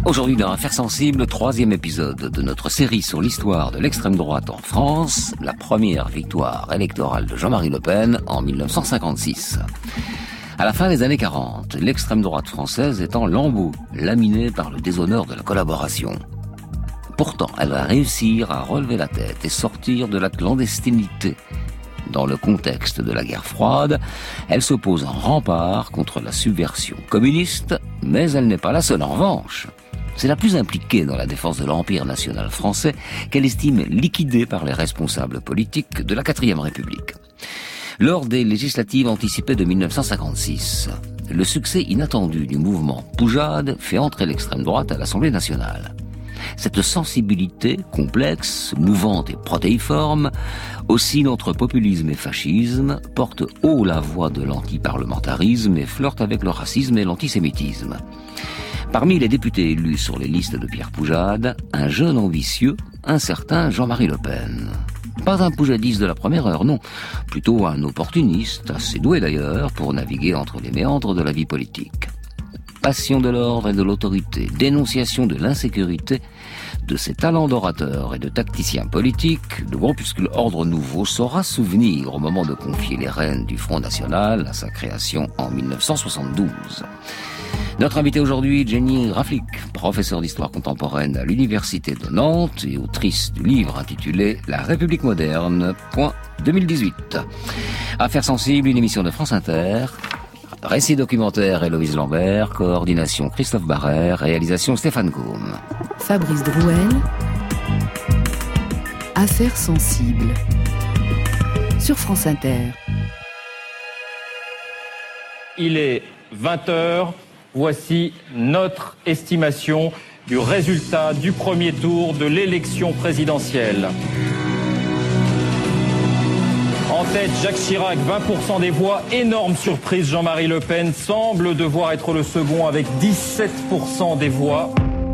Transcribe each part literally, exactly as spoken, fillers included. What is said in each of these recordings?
Aujourd'hui, dans Affaires sensibles, troisième épisode de notre série sur l'histoire de l'extrême droite en France, la première victoire électorale de Jean-Marie Le Pen en mille neuf cent cinquante-six. À la fin des années quarante, l'extrême droite française est en lambeaux, laminée par le déshonneur de la collaboration. Pourtant, elle va réussir à relever la tête et sortir de la clandestinité. Dans le contexte de la guerre froide, elle s'oppose en rempart contre la subversion communiste, mais elle n'est pas la seule en revanche. C'est la plus impliquée dans la défense de l'Empire national français qu'elle estime liquidé par les responsables politiques de la quatrième République. Lors des législatives anticipées de mille neuf cent cinquante-six, le succès inattendu du mouvement Poujade fait entrer l'extrême droite à l'Assemblée nationale. Cette sensibilité complexe, mouvante et protéiforme, oscille entre populisme et fascisme, porte haut la voix de l'antiparlementarisme et flirte avec le racisme et l'antisémitisme. Parmi les députés élus sur les listes de Pierre Poujade, un jeune ambitieux, un certain Jean-Marie Le Pen. Pas un poujadiste de la première heure, non. Plutôt un opportuniste, assez doué d'ailleurs, pour naviguer entre les méandres de la vie politique. Passion de l'ordre et de l'autorité, dénonciation de l'insécurité, de ses talents d'orateur et de tacticien politique, le groupuscule Ordre Nouveau saura souvenir au moment de confier les rênes du Front National à sa création en mille neuf cent soixante-douze. Notre invitée aujourd'hui, Jenny Raflick, professeure d'histoire contemporaine à l'Université de Nantes et autrice du livre intitulé « La République moderne, point deux mille dix-huit ». Affaires sensibles, une émission de France Inter. Récit documentaire Héloïse Lambert, coordination Christophe Barrère, réalisation Stéphane Gaume. Fabrice Drouel. Affaires sensibles. Sur France Inter. Il est vingt heures. Voici notre estimation du résultat du premier tour de l'élection présidentielle. En tête, Jacques Chirac, vingt pour cent des voix. Énorme surprise, Jean-Marie Le Pen semble devoir être le second avec dix-sept pour cent des voix.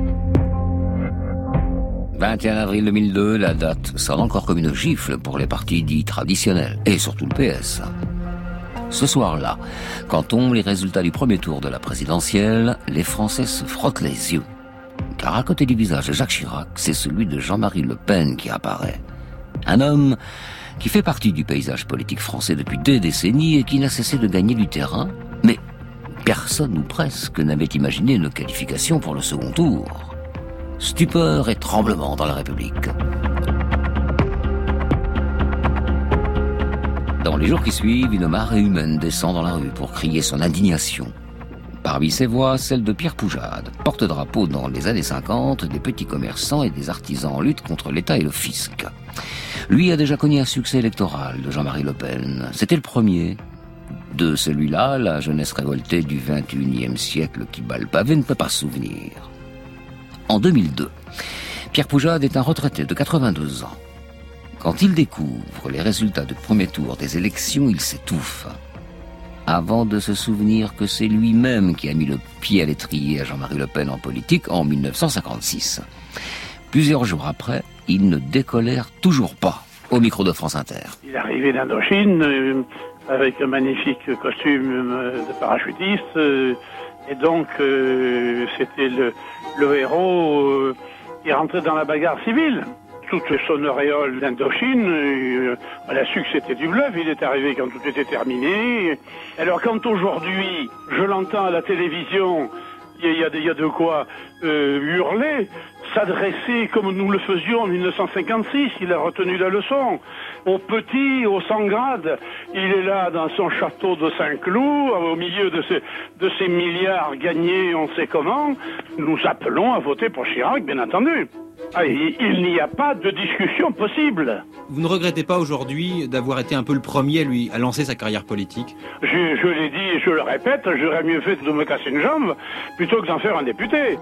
vingt et un avril deux mille deux, la date sonne encore comme une gifle pour les partis dits traditionnels, et surtout le P S. Ce soir-là, quand tombent les résultats du premier tour de la présidentielle, les Français se frottent les yeux. Car à côté du visage de Jacques Chirac, c'est celui de Jean-Marie Le Pen qui apparaît. Un homme qui fait partie du paysage politique français depuis des décennies et qui n'a cessé de gagner du terrain, mais personne ou presque n'avait imaginé une qualification pour le second tour. Stupeur et tremblement dans la République. Dans les jours qui suivent, une marée humaine descend dans la rue pour crier son indignation. Parmi ces voix, celle de Pierre Poujade, porte-drapeau dans les années cinquante des petits commerçants et des artisans en lutte contre l'État et le fisc. Lui a déjà connu un succès électoral de Jean-Marie Le Pen. C'était le premier. De celui-là, la jeunesse révoltée du vingt et unième siècle qui bat le pavé ne peut pas se souvenir. En deux mille deux, Pierre Poujade est un retraité de quatre-vingt-deux ans. Quand il découvre les résultats du premier tour des élections, il s'étouffe. Avant de se souvenir que c'est lui-même qui a mis le pied à l'étrier à Jean-Marie Le Pen en politique en mille neuf cent cinquante-six. Plusieurs jours après, il ne décolère toujours pas au micro de France Inter. Il est arrivé d'Indochine euh, avec un magnifique costume euh, de parachutiste euh, et donc euh, c'était le, le héros euh, qui rentrait dans la bagarre civile. Toute son auréole d'Indochine, euh, elle a su que c'était du bluff, il est arrivé quand tout était terminé. Alors quand aujourd'hui, je l'entends à la télévision, il y a, il y a de quoi euh, hurler, s'adresser comme nous le faisions en mille neuf cent cinquante-six, il a retenu la leçon. Aux petits, aux cent grades, il est là dans son château de Saint-Cloud, au milieu de ces, de ces milliards gagnés on sait comment. Nous appelons à voter pour Chirac, bien entendu. Ah, il, il n'y a pas de discussion possible. Vous ne regrettez pas aujourd'hui d'avoir été un peu le premier, lui, à lancer sa carrière politique ? Je, je l'ai dit et je le répète, j'aurais mieux fait de me casser une jambe plutôt que d'en faire un député.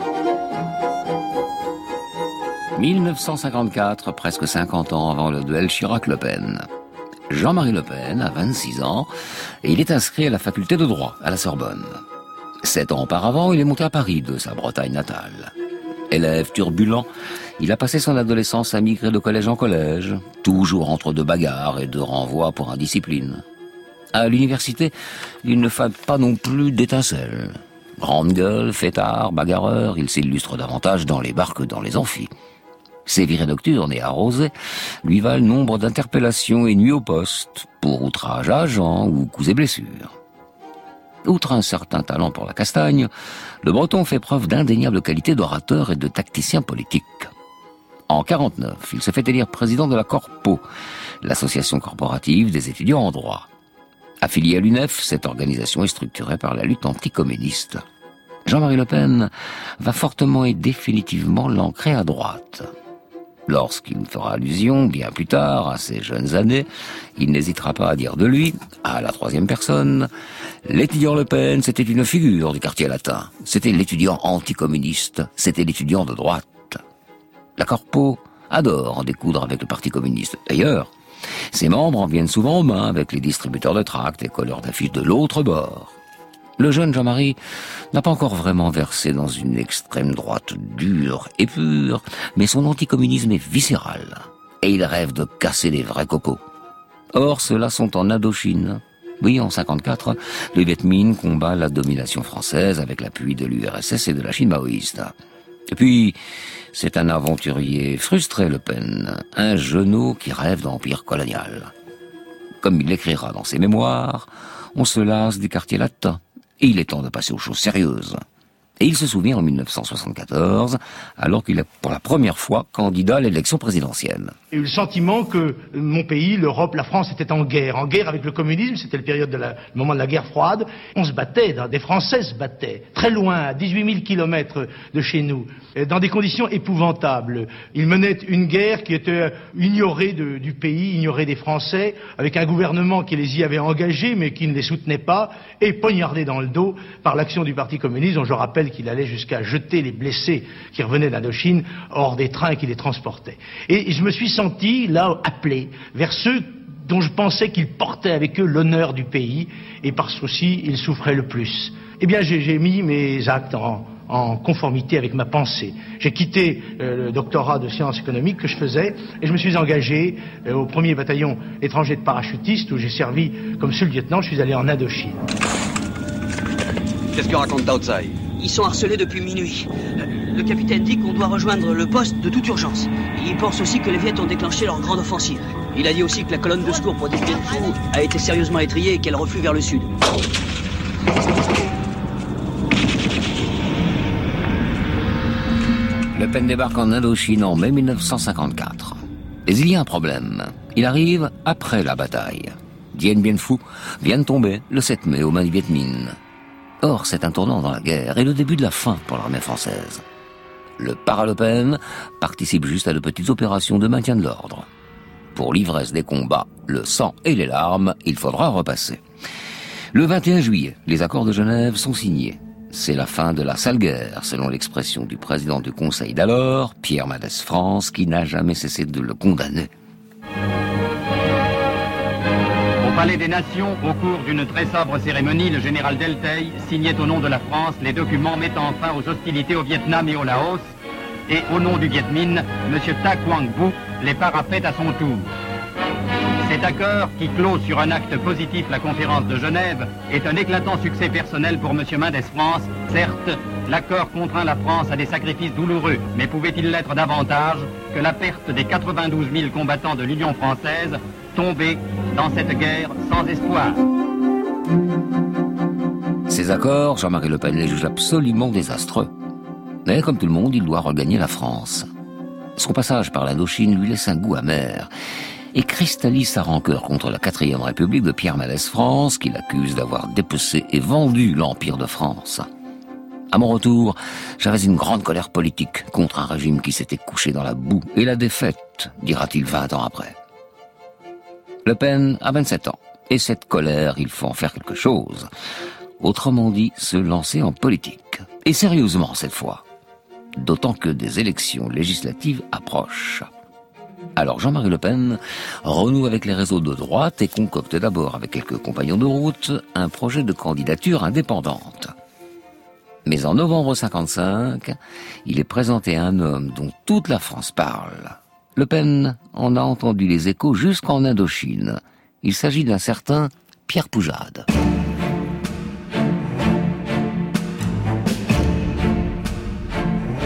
mille neuf cent cinquante-quatre, presque cinquante ans avant le duel Chirac-Le Pen. Jean-Marie Le Pen a vingt-six ans et il est inscrit à la faculté de droit à la Sorbonne. Sept ans auparavant, il est monté à Paris de sa Bretagne natale. Élève turbulent, il a passé son adolescence à migrer de collège en collège, toujours entre deux bagarres et deux renvois pour indiscipline. À l'université, il ne fait pas non plus d'étincelles. Grande gueule, fêtard, bagarreur, il s'illustre davantage dans les bars que dans les amphis. Ses virées nocturnes et arrosées lui valent nombre d'interpellations et nuits au poste, pour outrage à agent ou coups et blessures. Outre un certain talent pour la castagne, le Breton fait preuve d'indéniables qualités d'orateur et de tacticien politique. En quarante-neuf, il se fait élire président de la Corpo, l'association corporative des étudiants en droit. Affilié à l'U N E F, cette organisation est structurée par la lutte anticommuniste. Jean-Marie Le Pen va fortement et définitivement l'ancrer à droite. Lorsqu'il fera allusion, bien plus tard, à ses jeunes années, il n'hésitera pas à dire de lui, à la troisième personne, « L'étudiant Le Pen, c'était une figure du quartier latin. C'était l'étudiant anticommuniste. C'était l'étudiant de droite. » La Corpo adore en découdre avec le Parti communiste. D'ailleurs, ses membres en viennent souvent aux mains avec les distributeurs de tracts et colleurs d'affiches de l'autre bord. Le jeune Jean-Marie n'a pas encore vraiment versé dans une extrême droite dure et pure, mais son anticommunisme est viscéral, et il rêve de casser les vrais cocos. Or, ceux-là sont en Indochine. Oui, en cinquante-quatre, le Viet Minh combat la domination française avec l'appui de l'U R S S et de la Chine maoïste. Et puis, c'est un aventurier frustré, Le Pen, un genou qui rêve d'empire colonial. Comme il l'écrira dans ses mémoires, on se lasse du quartier latin. Et il est temps de passer aux choses sérieuses. Et il se souvient en mille neuf cent soixante-quatorze, alors qu'il est pour la première fois candidat à l'élection présidentielle. J'ai eu le sentiment que mon pays, l'Europe, la France était en guerre. En guerre avec le communisme, c'était le, période de la, le moment de la guerre froide. On se battait, des Français se battaient, très loin, à dix-huit mille kilomètres de chez nous, dans des conditions épouvantables. Ils menaient une guerre qui était ignorée de, du pays, ignorée des Français, avec un gouvernement qui les y avait engagés, mais qui ne les soutenait pas, et poignardés dans le dos par l'action du Parti communiste, dont je rappelle qu'il allait jusqu'à jeter les blessés qui revenaient d'Indochine hors des trains qui les transportaient. Et je me suis senti, là, appelé vers ceux dont je pensais qu'ils portaient avec eux l'honneur du pays, et parce qu'aussi ils souffraient le plus. Eh bien, j'ai, j'ai mis mes actes en, en conformité avec ma pensée. J'ai quitté euh, le doctorat de sciences économiques que je faisais, et je me suis engagé euh, au premier bataillon étranger de parachutistes, où j'ai servi comme sous-lieutenant. Je suis allé en Indochine. Qu'est-ce que raconte Taotsai? Ils sont harcelés depuis minuit. Le capitaine dit qu'on doit rejoindre le poste de toute urgence. Il pense aussi que les Viettes ont déclenché leur grande offensive. Il a dit aussi que la colonne de secours pour Dien Bien Phu a été sérieusement étrillée et qu'elle reflue vers le sud. Le Pen débarque en Indochine en mai mille neuf cent cinquante-quatre. Mais il y a un problème. Il arrive après la bataille. Dien Bien Phu vient de tomber le sept mai aux mains du Viet Minh. Or, c'est un tournant dans la guerre et le début de la fin pour l'armée française. Le para-Le Pen participe juste à de petites opérations de maintien de l'ordre. Pour l'ivresse des combats, le sang et les larmes, il faudra repasser. Le vingt et un juillet, les accords de Genève sont signés. C'est la fin de la sale guerre, selon l'expression du président du Conseil d'alors, Pierre Mendès France, qui n'a jamais cessé de le condamner. Au Palais des Nations, au cours d'une très sobre cérémonie, le général Delteil signait au nom de la France les documents mettant fin aux hostilités au Vietnam et au Laos, et au nom du Viet Minh, M. Ta Quang Bu les parapet à son tour. Cet accord, qui clôt sur un acte positif la conférence de Genève, est un éclatant succès personnel pour M. Mendès France. Certes, l'accord contraint la France à des sacrifices douloureux, mais pouvait-il l'être davantage que la perte des quatre-vingt-douze mille combattants de l'Union française tombés dans cette guerre sans espoir? Ces accords, Jean-Marie Le Pen les juge absolument désastreux. Mais comme tout le monde, il doit regagner la France. Son passage par l'Indochine lui laisse un goût amer et cristallise sa rancœur contre la quatrième République de Pierre Mendès France, qu'il accuse d'avoir dépecé et vendu l'Empire de France. À mon retour, j'avais une grande colère politique contre un régime qui s'était couché dans la boue et la défaite, dira-t-il vingt ans après. Le Pen a vingt-sept ans, et cette colère, il faut en faire quelque chose. Autrement dit, se lancer en politique. Et sérieusement cette fois. D'autant que des élections législatives approchent. Alors Jean-Marie Le Pen renoue avec les réseaux de droite et concocte d'abord avec quelques compagnons de route un projet de candidature indépendante. Mais en novembre cinquante-cinq, il est présenté à un homme dont toute la France parle. Le Pen en a entendu les échos jusqu'en Indochine. Il s'agit d'un certain Pierre Poujade.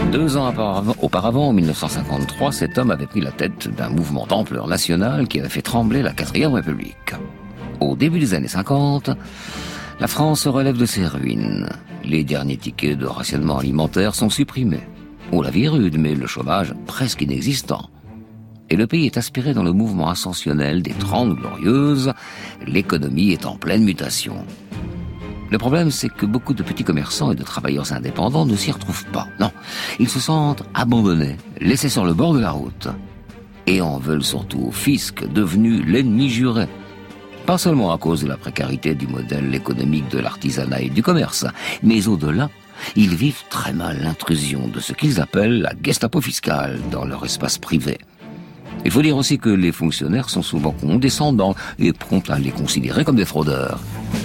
Deux ans auparavant, en mille neuf cent cinquante-trois, cet homme avait pris la tête d'un mouvement d'ampleur nationale qui avait fait trembler la quatrième République. Au début des années cinquante, la France se relève de ses ruines. Les derniers tickets de rationnement alimentaire sont supprimés. Oh, la vie est rude, mais le chômage presque inexistant. Et le pays est aspiré dans le mouvement ascensionnel des Trente Glorieuses. L'économie est en pleine mutation. Le problème, c'est que beaucoup de petits commerçants et de travailleurs indépendants ne s'y retrouvent pas. Non, ils se sentent abandonnés, laissés sur le bord de la route. Et en veulent surtout au fisc, devenu l'ennemi juré. Pas seulement à cause de la précarité du modèle économique de l'artisanat et du commerce, mais au-delà, ils vivent très mal l'intrusion de ce qu'ils appellent la Gestapo fiscale dans leur espace privé. Il faut dire aussi que les fonctionnaires sont souvent condescendants et prompts à les considérer comme des fraudeurs.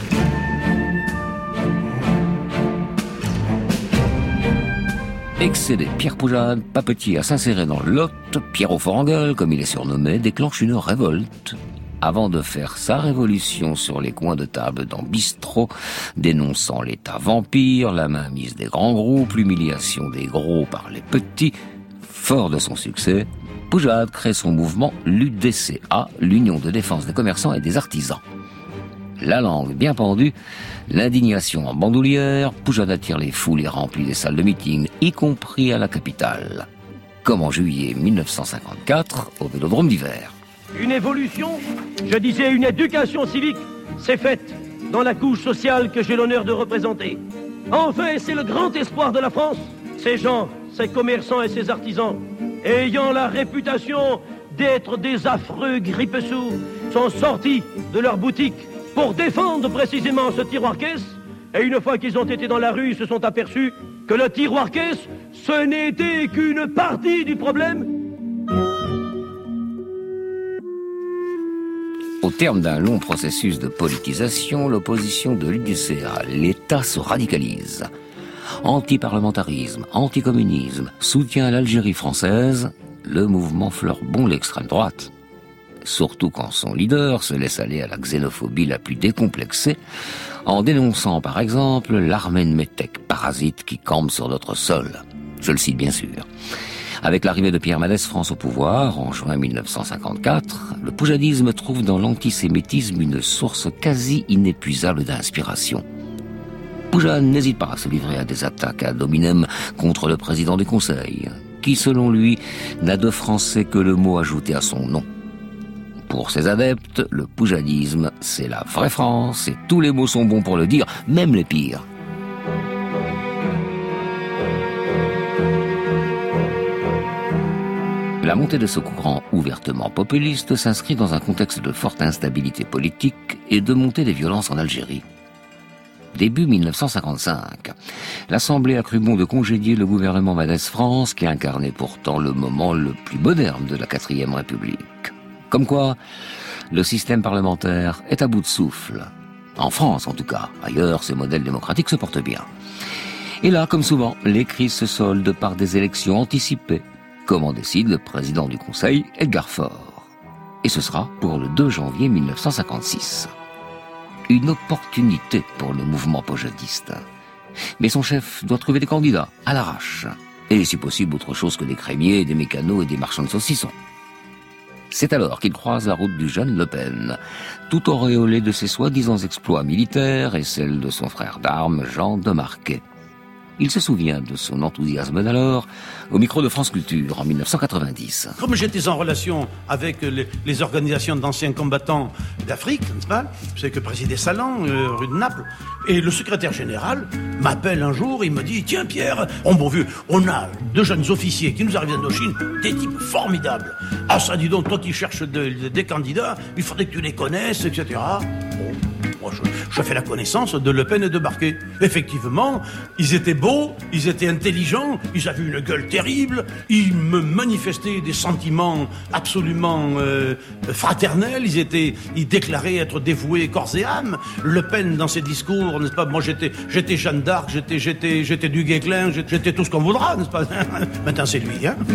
Excédé, Pierre Poujade, pas petit à s'insérer dans le Lot, Pierre au fort en gueule, comme il est surnommé, déclenche une révolte. Avant de faire sa révolution sur les coins de table dans bistrot, dénonçant l'État vampire, la mainmise des grands groupes, l'humiliation des gros par les petits, fort de son succès, Poujade crée son mouvement l'U D C A, l'Union de défense des commerçants et des artisans. La langue bien pendue, l'indignation en bandoulière, Poujade attire les foules et remplit les salles de meeting, y compris à la capitale. Comme en juillet mille neuf cent cinquante-quatre, au Vélodrome d'hiver. Une évolution, je disais une éducation civique, s'est faite dans la couche sociale que j'ai l'honneur de représenter. Enfin, et c'est le grand espoir de la France, ces gens, ces commerçants et ces artisans, ayant la réputation d'être des affreux grippe-sous, sont sortis de leur boutique pour défendre précisément ce tiroir-caisse. Et une fois qu'ils ont été dans la rue, ils se sont aperçus que le tiroir-caisse, ce n'était qu'une partie du problème. Au terme d'un long processus de politisation, l'opposition de l'U D C A à l'État se radicalise. Anti-parlementarisme, anti-communisme, soutien à l'Algérie française, le mouvement fleure bon l'extrême droite. Surtout quand son leader se laisse aller à la xénophobie la plus décomplexée, en dénonçant par exemple l'Armène métèque parasite qui campe sur notre sol. Je le cite bien sûr. Avec l'arrivée de Pierre Mendès France au pouvoir, en juin mille neuf cent cinquante-quatre, le poujadisme trouve dans l'antisémitisme une source quasi inépuisable d'inspiration. Poujade n'hésite pas à se livrer à des attaques ad hominem contre le président du Conseil, qui selon lui n'a de français que le mot ajouté à son nom. Pour ses adeptes, le poujadisme, c'est la vraie France et tous les mots sont bons pour le dire, même les pires. La montée de ce courant ouvertement populiste s'inscrit dans un contexte de forte instabilité politique et de montée des violences en Algérie. Début mille neuf cent cinquante-cinq, l'Assemblée a cru bon de congédier le gouvernement Mendès France qui incarnait pourtant le moment le plus moderne de la quatrième République. Comme quoi, le système parlementaire est à bout de souffle. En France, en tout cas. Ailleurs, ces modèles démocratiques se portent bien. Et là, comme souvent, les crises se soldent par des élections anticipées, comme en décide le président du Conseil, Edgar Faure. Et ce sera pour le deux janvier mille neuf cent cinquante-six. Une opportunité pour le mouvement poujadiste. Mais son chef doit trouver des candidats, à l'arrache. Et si possible, autre chose que des crémiers, des mécanos et des marchands de saucissons. C'est alors qu'il croise la route du jeune Le Pen, tout auréolé de ses soi-disant exploits militaires et celle de son frère d'armes, Jean de Marquet. Il se souvient de son enthousiasme d'alors au micro de France Culture en mille neuf cent quatre-vingt-dix. Comme j'étais en relation avec les, les organisations d'anciens combattants d'Afrique, n'est-ce pas ? C'est que présidait Salan, euh, rue de Naples, et le secrétaire général m'appelle un jour, il me dit « Tiens Pierre, oh bon vieux, on a deux jeunes officiers qui nous arrivent d'Indochine, des types formidables. Ah ça dis donc, toi qui cherches de, de, des candidats, il faudrait que tu les connaisses, et cetera » Bon. Moi, je, je fais la connaissance de Le Pen et de Marquet. Effectivement, ils étaient beaux, ils étaient intelligents, ils avaient une gueule terrible, ils me manifestaient des sentiments absolument euh, fraternels, ils étaient, ils déclaraient être dévoués corps et âme. Le Pen, dans ses discours, n'est-ce pas, moi j'étais, j'étais Jeanne d'Arc, j'étais, j'étais, j'étais du Guesclin, j'étais tout ce qu'on voudra, n'est-ce pas. Maintenant c'est lui, hein.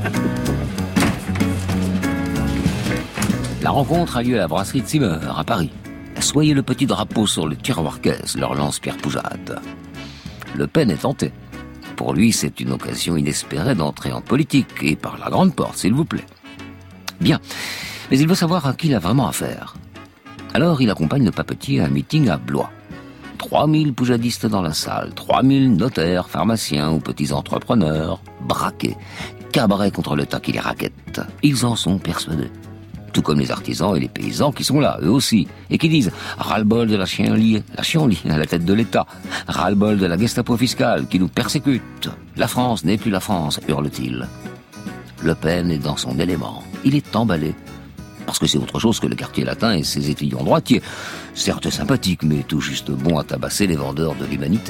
La rencontre a lieu à la brasserie de Zimmer, à Paris. Soyez le petit drapeau sur le tiroir-caisse, leur lance Pierre Poujade. Le Pen est tenté. Pour lui, c'est une occasion inespérée d'entrer en politique, et par la grande porte, s'il vous plaît. Bien, mais il veut savoir à qui il a vraiment affaire. Alors il accompagne le papetier à un meeting à Blois. trois mille poujadistes dans la salle, trois mille notaires, pharmaciens ou petits entrepreneurs, braqués, cabarets contre l'État qui les raquette. Ils en sont persuadés. Tout comme les artisans et les paysans qui sont là, eux aussi, et qui disent « ras-le-bol de la chienlit, la chienlit à la tête de l'État, ras-le-bol de la Gestapo fiscale qui nous persécute. La France n'est plus la France », hurle-t-il. Le Pen est dans son élément. Il est emballé. Parce que c'est autre chose que le quartier latin et ses étudiants droitiers. Certes sympathiques, mais tout juste bons à tabasser les vendeurs de l'humanité.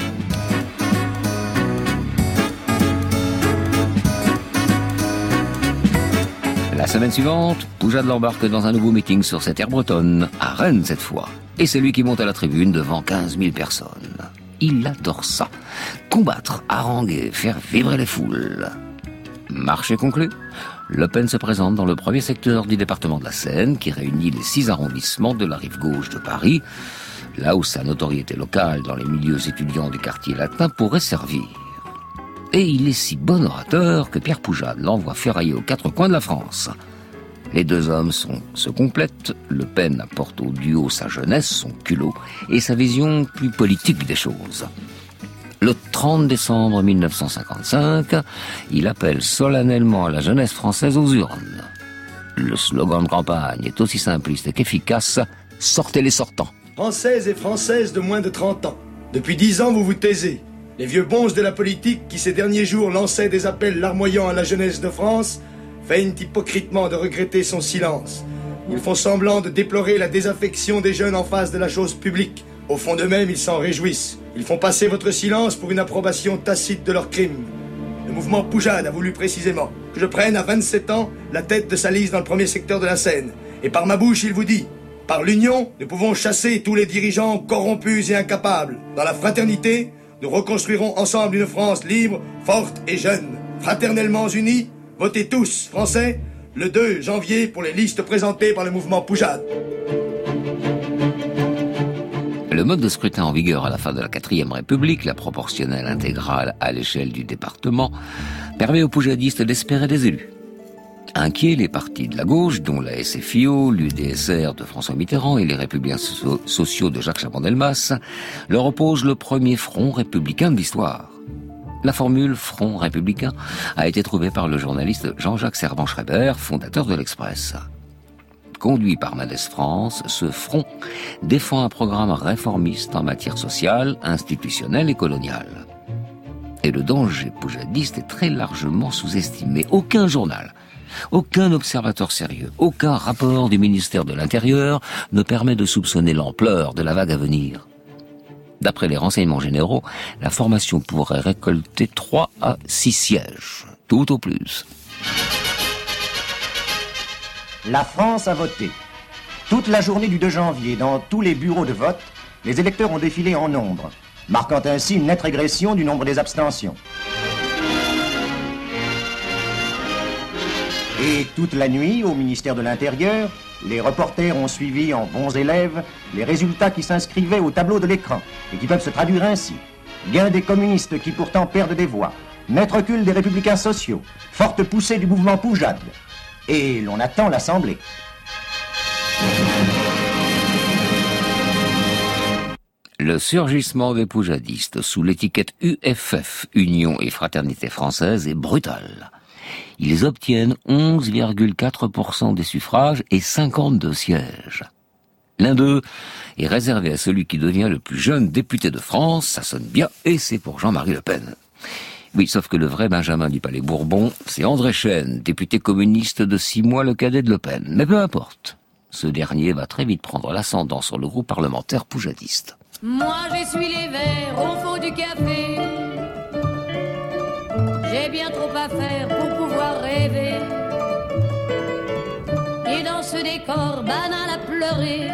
La semaine suivante, Poujade l'embarque dans un nouveau meeting sur cette terre bretonne, à Rennes cette fois. Et c'est lui qui monte à la tribune devant quinze mille personnes. Il adore ça. Combattre, haranguer, faire vibrer les foules. Marché conclu. Le Pen se présente dans le premier secteur du département de la Seine, qui réunit les six arrondissements de la rive gauche de Paris, là où sa notoriété locale dans les milieux étudiants du quartier latin pourrait servir. Et il est si bon orateur que Pierre Poujade l'envoie ferrailler aux quatre coins de la France. Les deux hommes sont, se complètent. Le Pen apporte au duo sa jeunesse, son culot, et sa vision plus politique des choses. Le trente décembre mille neuf cent cinquante-cinq, il appelle solennellement la jeunesse française aux urnes. Le slogan de campagne est aussi simpliste qu'efficace, « Sortez les sortants ». Françaises et Françaises de moins de trente ans, depuis dix ans vous vous taisez. Les vieux bonzes de la politique qui ces derniers jours lançaient des appels larmoyants à la jeunesse de France feignent hypocritement de regretter son silence. Ils font semblant de déplorer la désaffection des jeunes en face de la chose publique. Au fond d'eux-mêmes, ils s'en réjouissent. Ils font passer votre silence pour une approbation tacite de leurs crimes. Le mouvement Poujade a voulu précisément que je prenne à vingt-sept ans la tête de sa liste dans le premier secteur de la Seine. Et par ma bouche, il vous dit, par l'union, nous pouvons chasser tous les dirigeants corrompus et incapables. Dans la fraternité, nous reconstruirons ensemble une France libre, forte et jeune. Fraternellement unis, votez tous, Français, le deux janvier pour les listes présentées par le mouvement Poujade. Le mode de scrutin en vigueur à la fin de la quatrième République, la proportionnelle intégrale à l'échelle du département, permet aux poujadistes d'espérer des élus. Inquiets, les partis de la gauche, dont la S F I O, l'U D S R de François Mitterrand et les Républicains so- sociaux de Jacques Chaban-Delmas, leur opposent le premier front républicain de l'histoire. La formule « front républicain » a été trouvée par le journaliste Jean-Jacques Servan-Schreiber, fondateur de l'Express. Conduit par Mendes France, ce front défend un programme réformiste en matière sociale, institutionnelle et coloniale. Et le danger poujadiste est très largement sous-estimé. Aucun journal, aucun observateur sérieux, aucun rapport du ministère de l'Intérieur ne permet de soupçonner l'ampleur de la vague à venir. D'après les renseignements généraux, la formation pourrait récolter trois à six sièges, tout au plus. La France a voté. Toute la journée du deux janvier, dans tous les bureaux de vote, les électeurs ont défilé en nombre, marquant ainsi une nette régression du nombre des abstentions. Et toute la nuit, au ministère de l'Intérieur, les reporters ont suivi en bons élèves les résultats qui s'inscrivaient au tableau de l'écran et qui peuvent se traduire ainsi. Gain des communistes qui pourtant perdent des voix, net recul des républicains sociaux, forte poussée du mouvement Poujade. Et l'on attend l'Assemblée. Le surgissement des poujadistes sous l'étiquette U F F, Union et Fraternité Française, est brutal. Ils obtiennent onze virgule quatre pour cent des suffrages et cinquante-deux sièges. L'un d'eux est réservé à celui qui devient le plus jeune député de France, ça sonne bien, et c'est pour Jean-Marie Le Pen. Oui, sauf que le vrai Benjamin du Palais Bourbon, c'est André Chêne, député communiste de six mois, le cadet de Le Pen. Mais peu importe. Ce dernier va très vite prendre l'ascendant sur le groupe parlementaire poujadiste. Moi j'essuie les verres au fond du café. J'ai bien trop à faire pour pouvoir rêver. Et dans ce décor banal à pleurer,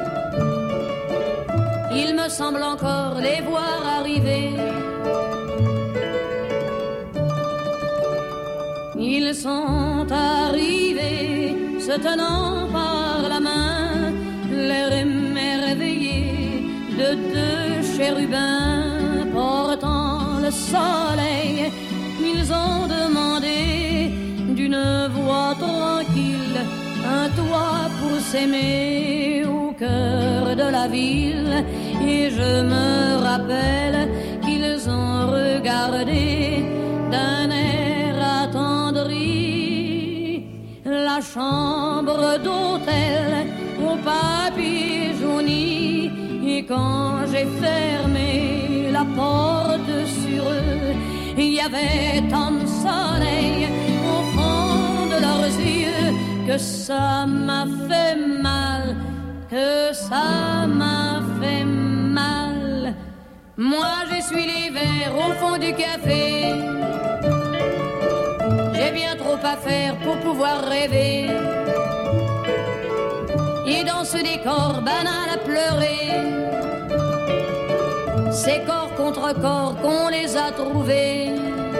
il me semble encore les voir arriver. Ils sont arrivés, se tenant par la main, l'air émerveillé de deux chérubins portant le soleil. Ils ont demandé d'une voix tranquille un toit pour s'aimer au cœur de la ville. Et je me rappelle qu'ils ont regardé d'un air attendri la chambre d'hôtel au papier jauni. Et quand j'ai fermé la porte sur eux, il y avait tant de soleil au fond de leurs yeux que ça m'a fait mal, que ça m'a fait mal. Moi j'essuie les verres au fond du café. J'ai bien trop à faire pour pouvoir rêver. Et dans ce décor banal à pleurer, c'est corps contre corps qu'on les a trouvés.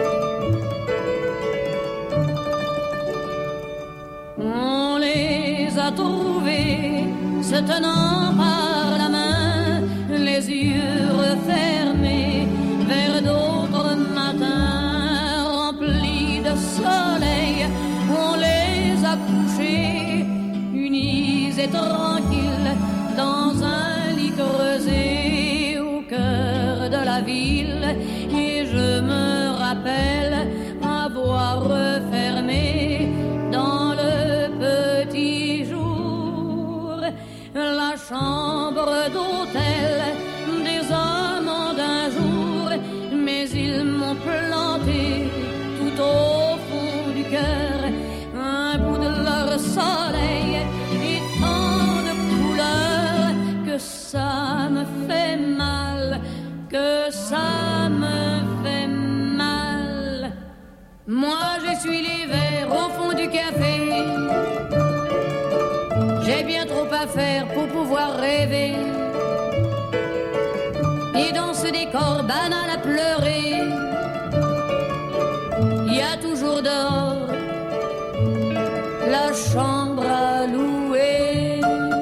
On les a trouvés se tenant par la main, les yeux refermés vers d'autres matins remplis de soleil. On les a couchés unis et tranquilles dans un lit creusé au cœur de la ville. Et je me rappelle avoir refermé dans le petit jour la chambre d'hôtel des amants d'un jour. Mais ils m'ont planté tout au fond du cœur un bout de leur soleil et tant de couleurs que ça me fait mal, que ça me fait mal. Moi j'essuie les verres au fond du café. J'ai bien trop à faire pour pouvoir rêver. Et dans ce décor banal à pleurer, il y a toujours dehors la chambre à louer.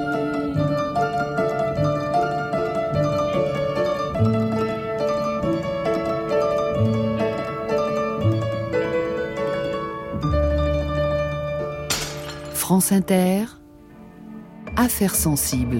France Inter, Affaires sensibles.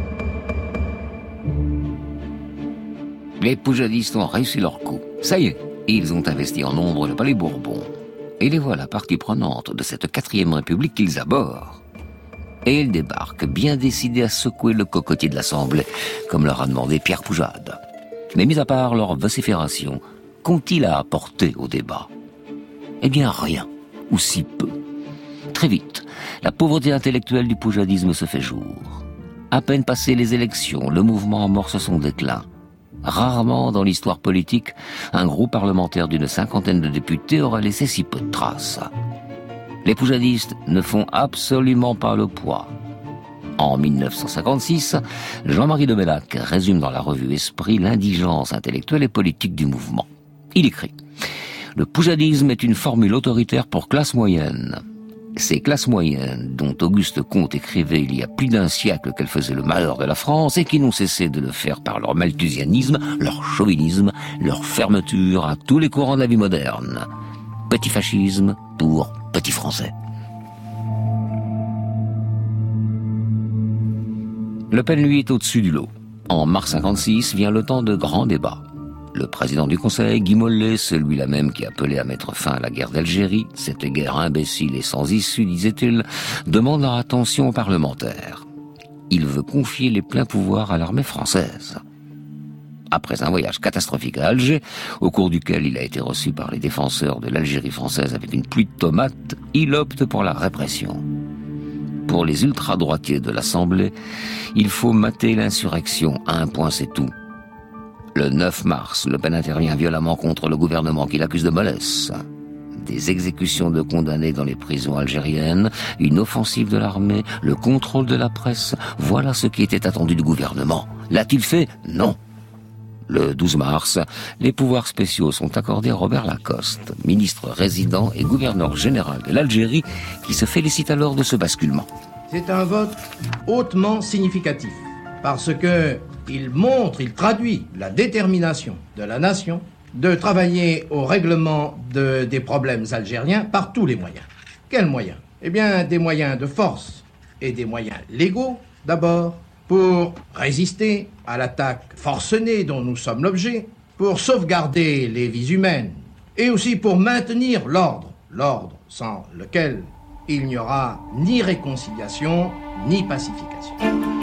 Les poujadistes ont réussi leur coup. Ça y est, ils ont investi en nombre le palais Bourbon. Et les voilà partie prenante de cette quatrième république qu'ils abhorrent. Et ils débarquent bien décidés à secouer le cocotier de l'Assemblée, comme leur a demandé Pierre Poujade. Mais mis à part leur vocifération, qu'ont-ils à apporter au débat? Eh bien rien, ou si peu. Très vite, la pauvreté intellectuelle du poujadisme se fait jour. À peine passées les élections, le mouvement amorce son déclin. Rarement dans l'histoire politique, un groupe parlementaire d'une cinquantaine de députés aura laissé si peu de traces. Les poujadistes ne font absolument pas le poids. En mille neuf cent cinquante-six, Jean-Marie de Bellac résume dans la revue Esprit l'indigence intellectuelle et politique du mouvement. Il écrit « Le poujadisme est une formule autoritaire pour classe moyenne. Ces classes moyennes, dont Auguste Comte écrivait il y a plus d'un siècle qu'elles faisaient le malheur de la France et qui n'ont cessé de le faire par leur malthusianisme, leur chauvinisme, leur fermeture à tous les courants de la vie moderne. Petit fascisme pour petit français. » Le Pen, lui, est au-dessus du lot. En mars cinquante-six vient le temps de grands débats. Le président du Conseil, Guy Mollet, celui-là même qui appelait à mettre fin à la guerre d'Algérie, cette guerre imbécile et sans issue, disait-il, demande leur attention aux parlementaires. Il veut confier les pleins pouvoirs à l'armée française. Après un voyage catastrophique à Alger, au cours duquel il a été reçu par les défenseurs de l'Algérie française avec une pluie de tomates, il opte pour la répression. Pour les ultra-droitiers de l'Assemblée, il faut mater l'insurrection. À un point, c'est tout. Le neuf mars, Le Pen intervient violemment contre le gouvernement qu'il accuse de mollesse. Des exécutions de condamnés dans les prisons algériennes, une offensive de l'armée, le contrôle de la presse, voilà ce qui était attendu du gouvernement. L'a-t-il fait? Non. Le douze mars, les pouvoirs spéciaux sont accordés à Robert Lacoste, ministre résident et gouverneur général de l'Algérie, qui se félicite alors de ce basculement. C'est un vote hautement significatif, parce que il montre, il traduit la détermination de la nation de travailler au règlement de, des problèmes algériens par tous les moyens. Quels moyens? Eh bien, des moyens de force et des moyens légaux, d'abord, pour résister à l'attaque forcenée dont nous sommes l'objet, pour sauvegarder les vies humaines, et aussi pour maintenir l'ordre, l'ordre sans lequel il n'y aura ni réconciliation, ni pacification.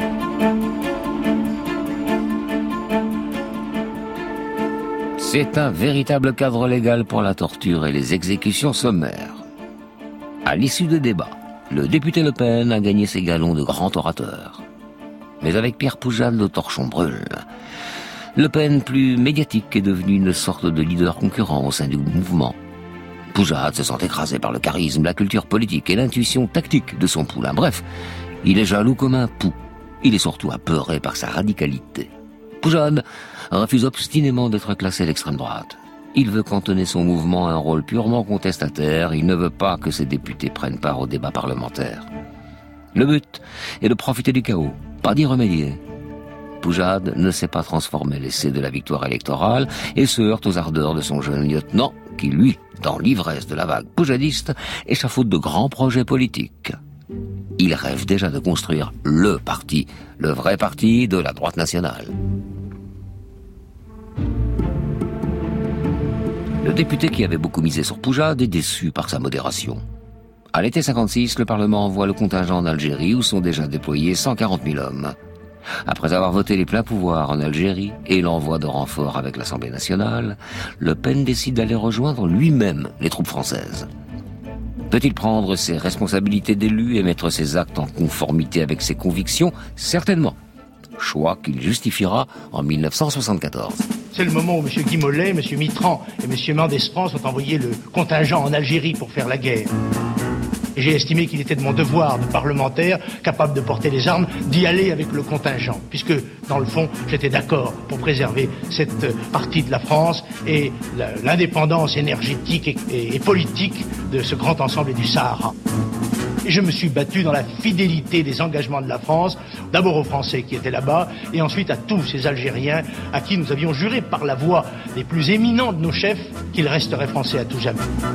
C'est un véritable cadre légal pour la torture et les exécutions sommaires. À l'issue des débats, le député Le Pen a gagné ses galons de grand orateur. Mais avec Pierre Poujade, le torchon brûle. Le Pen, plus médiatique, est devenu une sorte de leader concurrent au sein du mouvement. Poujade se sent écrasé par le charisme, la culture politique et l'intuition tactique de son poulain. Bref, il est jaloux comme un pou. Il est surtout apeuré par sa radicalité. Poujade refuse obstinément d'être classé à l'extrême droite. Il veut cantonner son mouvement à un rôle purement contestataire. Il ne veut pas que ses députés prennent part au débat parlementaire. Le but est de profiter du chaos, pas d'y remédier. Poujade ne sait pas transformer l'essai de la victoire électorale et se heurte aux ardeurs de son jeune lieutenant qui, lui, dans l'ivresse de la vague poujadiste, échafaude de grands projets politiques. Il rêve déjà de construire le parti, le vrai parti de la droite nationale. Le député qui avait beaucoup misé sur Poujade est déçu par sa modération. À l'été cinquante-six, le Parlement envoie le contingent en Algérie où sont déjà déployés cent quarante mille hommes. Après avoir voté les pleins pouvoirs en Algérie et l'envoi de renforts avec l'Assemblée nationale, Le Pen décide d'aller rejoindre lui-même les troupes françaises. Peut-il prendre ses responsabilités d'élu et mettre ses actes en conformité avec ses convictions? Certainement. Choix qu'il justifiera en mille neuf cent soixante-quatorze. C'est le moment où M. Guy Mollet, M. Mitterrand et M. Mendès France ont envoyé le contingent en Algérie pour faire la guerre. Et j'ai estimé qu'il était de mon devoir de parlementaire, capable de porter les armes, d'y aller avec le contingent, puisque, dans le fond, j'étais d'accord pour préserver cette partie de la France et l'indépendance énergétique et, et, et politique de ce grand ensemble du Sahara. Et je me suis battu dans la fidélité des engagements de la France, d'abord aux Français qui étaient là-bas, et ensuite à tous ces Algériens à qui nous avions juré par la voix des plus éminents de nos chefs qu'ils resteraient français à tout jamais.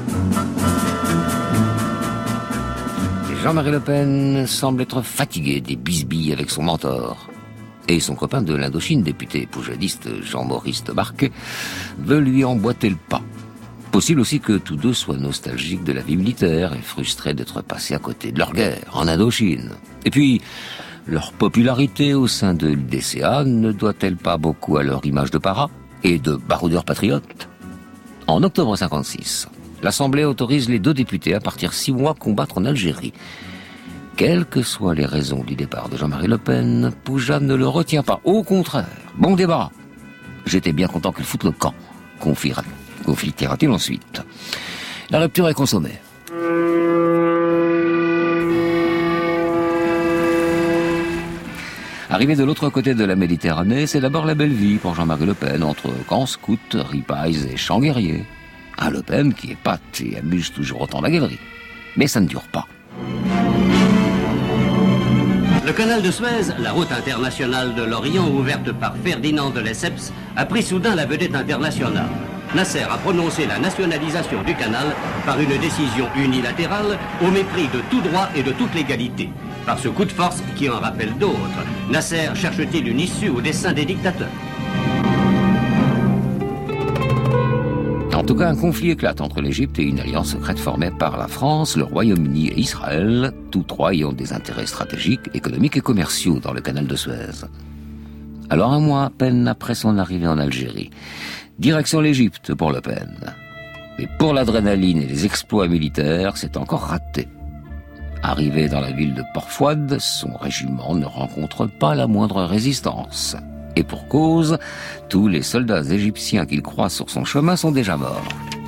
Jean-Marie Le Pen semble être fatigué des bisbilles avec son mentor. Et son copain de l'Indochine, député poujadiste Jean-Maurice Debarquet, veut lui emboîter le pas. Possible aussi que tous deux soient nostalgiques de la vie militaire et frustrés d'être passés à côté de leur guerre en Indochine. Et puis, leur popularité au sein de l'U D C A ne doit-elle pas beaucoup à leur image de para et de baroudeurs patriotes? En octobre cinquante-six, l'Assemblée autorise les deux députés à partir six mois combattre en Algérie. Quelles que soient les raisons du départ de Jean-Marie Le Pen, Poujade ne le retient pas. Au contraire, bon débarras. J'étais bien content qu'il foute le camp, confiera-t-il ensuite. La rupture est consommée. Arrivé de l'autre côté de la Méditerranée, c'est d'abord la belle vie pour Jean-Marie Le Pen, entre camps scouts, ripailles et chants guerriers. Un Le Pen qui épate et amuse toujours autant la galerie. Mais ça ne dure pas. Le canal de Suez, la route internationale de l'Orient ouverte par Ferdinand de Lesseps, a pris soudain la vedette internationale. Nasser a prononcé la nationalisation du canal par une décision unilatérale au mépris de tout droit et de toute légalité. Par ce coup de force qui en rappelle d'autres, Nasser cherche-t-il une issue au dessein des dictateurs? En tout cas, un conflit éclate entre l'Égypte et une alliance secrète formée par la France, le Royaume-Uni et Israël, tous trois ayant des intérêts stratégiques, économiques et commerciaux dans le canal de Suez. Alors un mois à peine après son arrivée en Algérie, direction l'Égypte pour Le Pen. Mais pour l'adrénaline et les exploits militaires, c'est encore raté. Arrivé dans la ville de Port-Fouad, son régiment ne rencontre pas la moindre résistance. Et pour cause, tous les soldats égyptiens qu'il croise sur son chemin sont déjà morts.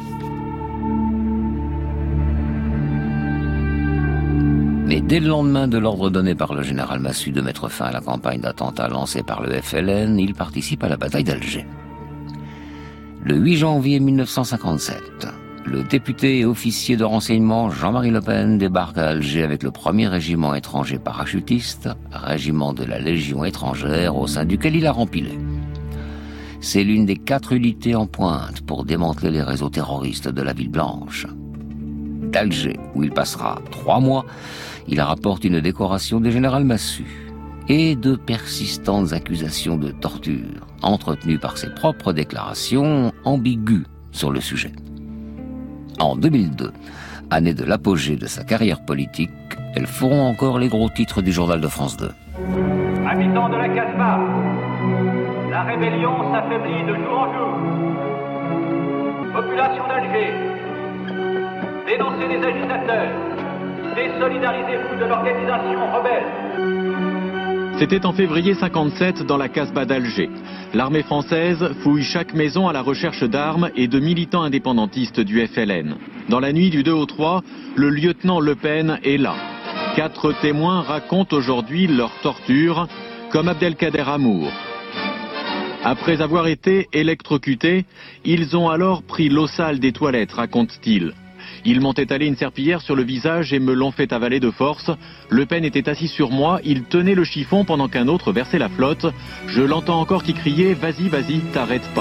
Mais dès le lendemain de l'ordre donné par le général Massu de mettre fin à la campagne d'attentats lancée par le F L N, il participe à la bataille d'Alger. Le huit janvier mille neuf cent cinquante-sept, le député et officier de renseignement Jean-Marie Le Pen débarque à Alger avec le premier régiment étranger parachutiste, régiment de la Légion étrangère au sein duquel il a rempilé. C'est l'une des quatre unités en pointe pour démanteler les réseaux terroristes de la ville blanche. D'Alger, où il passera trois mois, il rapporte une décoration des général Massu et de persistantes accusations de torture, entretenues par ses propres déclarations ambiguës sur le sujet. En deux mille deux, année de l'apogée de sa carrière politique, elles feront encore les gros titres du journal de France deux. Habitants de la Casbah, la rébellion s'affaiblit de jour en jour. Population d'Alger, dénoncez les agitateurs, désolidarisez-vous de l'organisation rebelle. C'était en février cinquante-sept dans la Casbah d'Alger. L'armée française fouille chaque maison à la recherche d'armes et de militants indépendantistes du F L N. Dans la nuit du deux au trois, le lieutenant Le Pen est là. Quatre témoins racontent aujourd'hui leur torture, comme Abdelkader Amour. Après avoir été électrocutés, ils ont alors pris l'eau sale des toilettes, raconte-t-il. Ils m'ont étalé une serpillière sur le visage et me l'ont fait avaler de force. Le Pen était assis sur moi, il tenait le chiffon pendant qu'un autre versait la flotte. Je l'entends encore qui criait « Vas-y, vas-y, t'arrêtes pas ».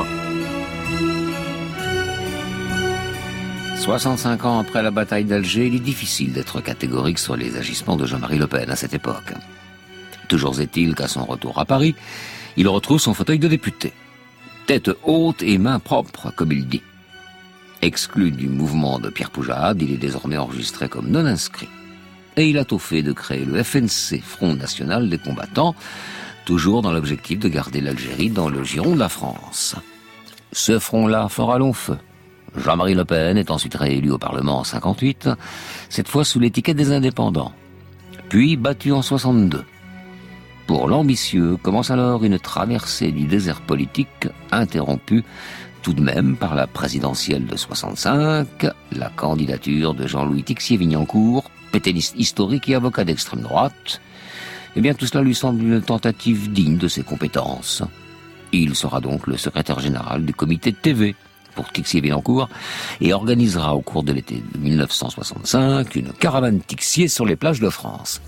soixante-cinq ans après la bataille d'Alger, il est difficile d'être catégorique sur les agissements de Jean-Marie Le Pen à cette époque. Toujours est-il qu'à son retour à Paris, il retrouve son fauteuil de député. Tête haute et main propre, comme il dit. Exclu du mouvement de Pierre Poujade, il est désormais enregistré comme non inscrit. Et il a tôt fait de créer le F N C, Front National des Combattants, toujours dans l'objectif de garder l'Algérie dans le giron de la France. Ce front-là fera long feu. Jean-Marie Le Pen est ensuite réélu au Parlement en cinquante-huit, cette fois sous l'étiquette des Indépendants, puis battu en soixante-deux. Pour l'ambitieux, commence alors une traversée du désert politique interrompue tout de même par la présidentielle de soixante-cinq, la candidature de Jean-Louis Tixier-Vignancourt, pétainiste historique et avocat d'extrême droite. Eh bien, tout cela lui semble une tentative digne de ses compétences. Il sera donc le secrétaire général du comité de T V pour Tixier-Vignancourt et organisera au cours de l'été de mille neuf cent soixante-cinq une caravane Tixier sur les plages de France.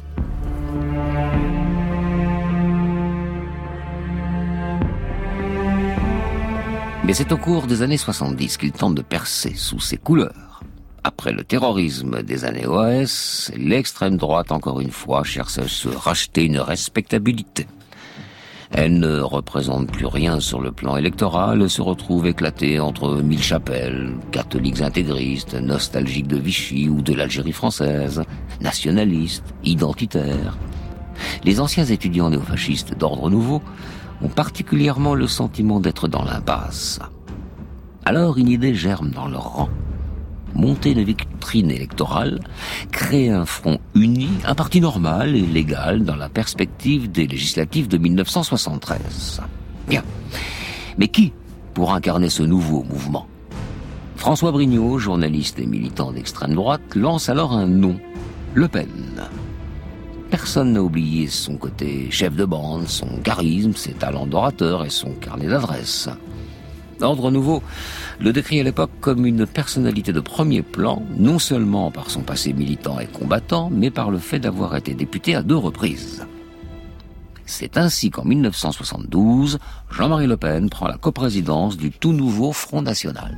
Mais c'est au cours des années soixante-dix qu'il tente de percer sous ses couleurs. Après le terrorisme des années O A S, l'extrême droite, encore une fois, cherche à se racheter une respectabilité. Elle ne représente plus rien sur le plan électoral, se retrouve éclatée entre mille chapelles, catholiques intégristes, nostalgiques de Vichy ou de l'Algérie française, nationalistes, identitaires. Les anciens étudiants néofascistes d'ordre nouveau ont particulièrement le sentiment d'être dans l'impasse. Alors une idée germe dans leur rang. Monter une vitrine électorale, créer un front uni, un parti normal et légal dans la perspective des législatives de mille neuf cent soixante-treize. Bien. Mais qui pour incarner ce nouveau mouvement? François Brignot, journaliste et militant d'extrême droite, lance alors un nom, Le Pen. Personne n'a oublié son côté chef de bande, son charisme, ses talents d'orateur et son carnet d'adresses. Ordre Nouveau le décrit à l'époque comme une personnalité de premier plan, non seulement par son passé militant et combattant, mais par le fait d'avoir été député à deux reprises. C'est ainsi qu'en mille neuf cent soixante-douze, Jean-Marie Le Pen prend la coprésidence du tout nouveau Front National.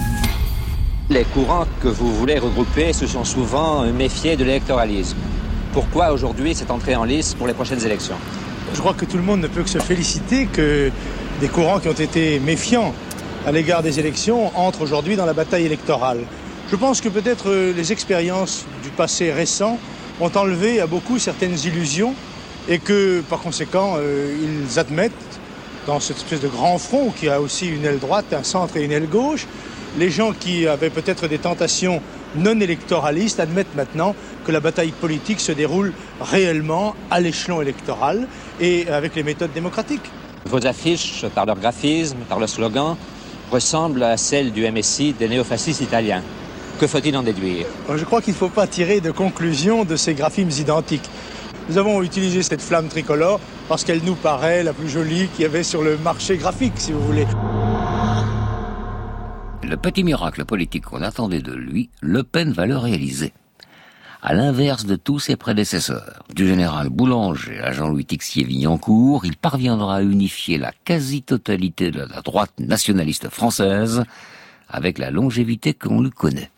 Les courants que vous voulez regrouper se sont souvent méfiés de l'électoralisme. Pourquoi aujourd'hui cette entrée en lice pour les prochaines élections? Je crois que tout le monde ne peut que se féliciter que des courants qui ont été méfiants à l'égard des élections entrent aujourd'hui dans la bataille électorale. Je pense que peut-être les expériences du passé récent ont enlevé à beaucoup certaines illusions et que par conséquent euh, ils admettent dans cette espèce de grand front qui a aussi une aile droite, un centre et une aile gauche, les gens qui avaient peut-être des tentations non électoralistes admettent maintenant que la bataille politique se déroule réellement à l'échelon électoral et avec les méthodes démocratiques. Vos affiches, par leur graphisme, par leur slogan, ressemblent à celles du M S I des néofascistes italiens. Que faut-il en déduire? Je crois qu'il ne faut pas tirer de conclusion de ces graphismes identiques. Nous avons utilisé cette flamme tricolore parce qu'elle nous paraît la plus jolie qu'il y avait sur le marché graphique, si vous voulez. Le petit miracle politique qu'on attendait de lui, Le Pen va le réaliser. À l'inverse de tous ses prédécesseurs, du général Boulanger à Jean-Louis Tixier-Villancourt, il parviendra à unifier la quasi-totalité de la droite nationaliste française avec la longévité qu'on lui connaît.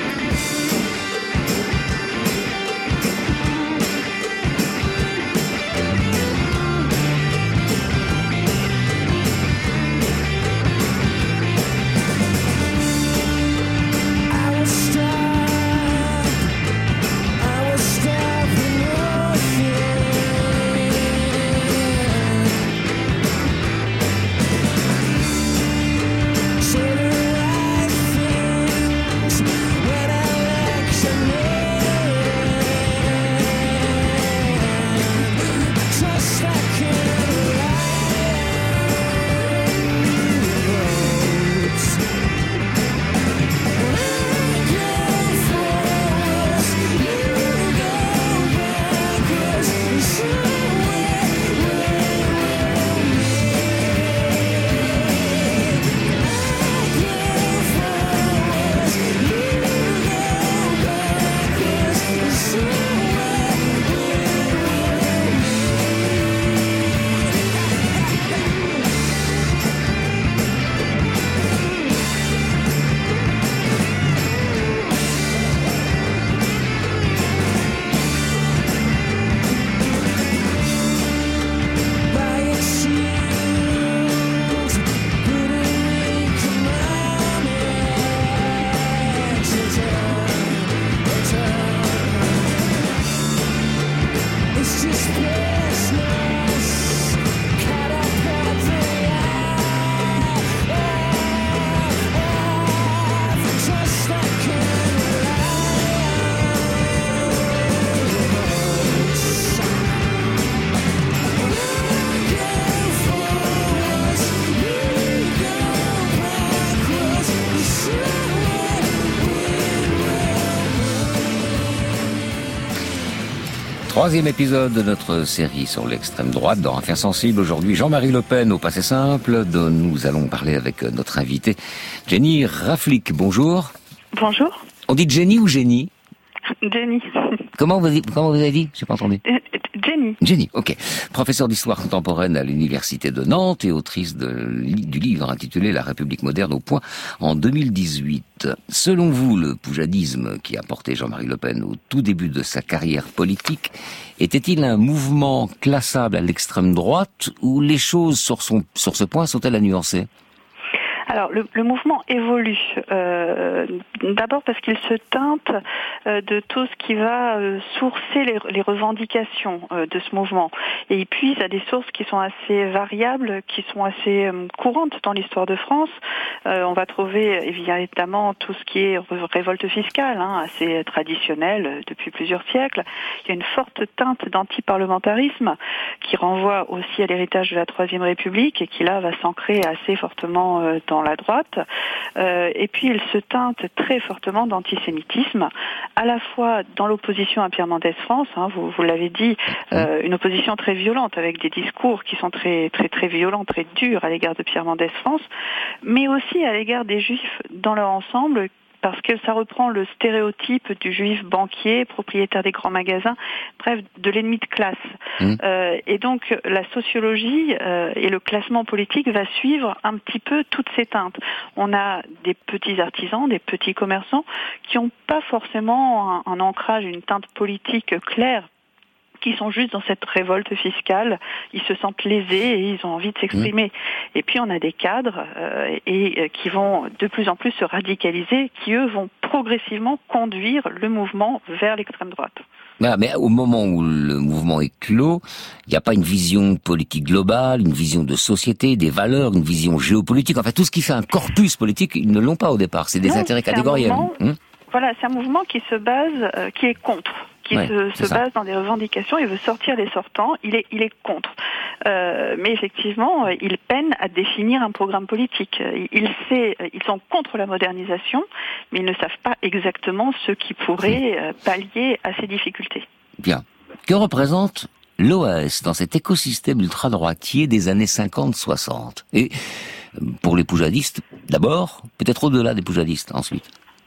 Troisième épisode de notre série sur l'extrême droite dans Affaires sensibles. Aujourd'hui, Jean-Marie Le Pen au passé simple, dont nous allons parler avec notre invité Jenny Raflick. Bonjour. Bonjour. On dit Jenny ou Jenny? Jenny. Comment vous, comment vous avez dit? J'ai pas entendu. Euh, Jenny. Jenny, ok. Professeure d'histoire contemporaine à l'université de Nantes et autrice de, du livre intitulé La République moderne au point en deux mille dix-huit. Selon vous, le poujadisme qui a porté Jean-Marie Le Pen au tout début de sa carrière politique, était-il un mouvement classable à l'extrême droite ou les choses sur, son, sur ce point sont-elles à nuancer? Alors, le, le mouvement évolue. Euh, d'abord parce qu'il se teinte euh, de tout ce qui va euh, sourcer les, les revendications euh, de ce mouvement. Et il puise à des sources qui sont assez variables, qui sont assez euh, courantes dans l'histoire de France. Euh, on va trouver évidemment tout ce qui est révolte fiscale, hein, assez traditionnelle depuis plusieurs siècles. Il y a une forte teinte d'antiparlementarisme qui renvoie aussi à l'héritage de la Troisième République et qui là va s'ancrer assez fortement euh, dans la droite, euh, et puis il se teinte très fortement d'antisémitisme, à la fois dans l'opposition à Pierre Mendès France, hein, vous, vous l'avez dit, euh, une opposition très violente avec des discours qui sont très très très violents, très durs à l'égard de Pierre Mendès France, mais aussi à l'égard des Juifs dans leur ensemble, parce que ça reprend le stéréotype du juif banquier, propriétaire des grands magasins, bref, de l'ennemi de classe. Mmh. Euh, et donc, la sociologie euh, et le classement politique va suivre un petit peu toutes ces teintes. On a des petits artisans, des petits commerçants qui n'ont pas forcément un, un ancrage, une teinte politique claire, qui sont juste dans cette révolte fiscale, ils se sentent lésés et ils ont envie de s'exprimer. Mmh. Et puis on a des cadres euh, et euh, qui vont de plus en plus se radicaliser, qui eux vont progressivement conduire le mouvement vers l'extrême droite. Ah, mais au moment où le mouvement est clos, il n'y a pas une vision politique globale, une vision de société, des valeurs, une vision géopolitique. Enfin, tout ce qui fait un corpus politique, ils ne l'ont pas au départ. C'est des non, intérêts catégoriels. Mouvement, hum voilà, c'est un mouvement qui se base, euh, qui est contre. qui ouais, se, se base dans des revendications, il veut sortir les sortants, il est, il est contre. Euh, mais effectivement, il peine à définir un programme politique. Il sait, ils sont contre la modernisation, mais ils ne savent pas exactement ce qui pourrait pallier à ces difficultés. Bien. Que représente l'O A S dans cet écosystème ultra-droitier des années cinquante soixante? Et pour les poujadistes, d'abord, peut-être au-delà des poujadistes, ensuite.